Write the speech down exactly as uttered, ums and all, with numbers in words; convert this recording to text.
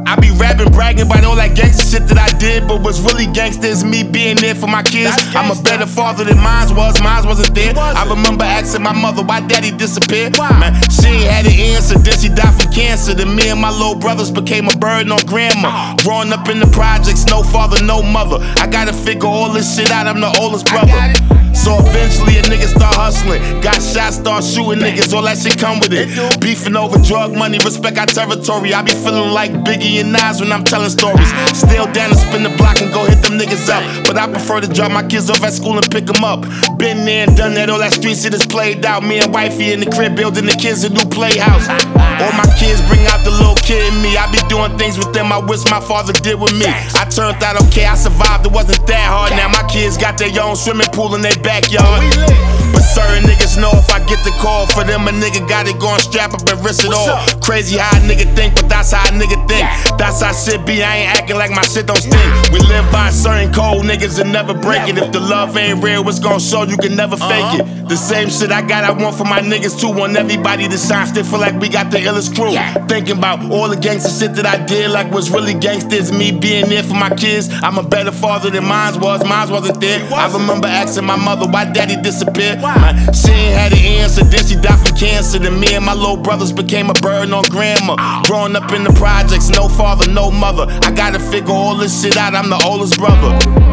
I be rapping, bragging about all that gangsta shit that I did, but what's really gangsta is me being there for my kids. I'm a better father than mine was, mine wasn't there. I remember asking my mother why daddy disappeared. Man, she ain't had an answer, then she died from cancer. Then me and my little brothers became a burden on grandma. Growing up in the projects, no father, no mother. I gotta figure all this shit out, I'm the oldest brother. So eventually a nigga start hustling. Got shot, start shooting niggas, all that shit come with it. Beefing over drug money, respect our territory. I be feeling like Biggie and Nas when I'm telling stories. Still down to spin the block and go hit them niggas up, but I prefer to drop my kids off at school and pick them up. Been there and done that, all that street shit is played out. Me and wifey in the crib building the kids a new playhouse. All my kids bring out the little kid in me. I be doing things with them I wish my father did with me. I turned out okay, I survived, it wasn't that hard. Now my kids got their own swimming pool in their backyard. But certain niggas know if I get the call for them, a nigga got it going, strap up and risk it all. Crazy how a nigga think, but that's how a nigga think. That's how shit be, I ain't acting like my shit don't stink. We live by certain code, niggas and never break it. If the love ain't real, it's gon' show, you can never fake it. The same shit I got, I want for my niggas too. Want everybody to shine, still feel like we got the illest crew. Thinking about all the gangsta shit that I did, like what's really gangsta is me being there for my kids. I'm a better father than mine was, mine wasn't there. I remember asking my mother why daddy disappeared. Man, she ain't had an answer, then she died from cancer. Then me and my little brothers became a burden on grandma. Growing up in the projects, no father, no mother. I gotta figure all this shit out, I'm the oldest brother.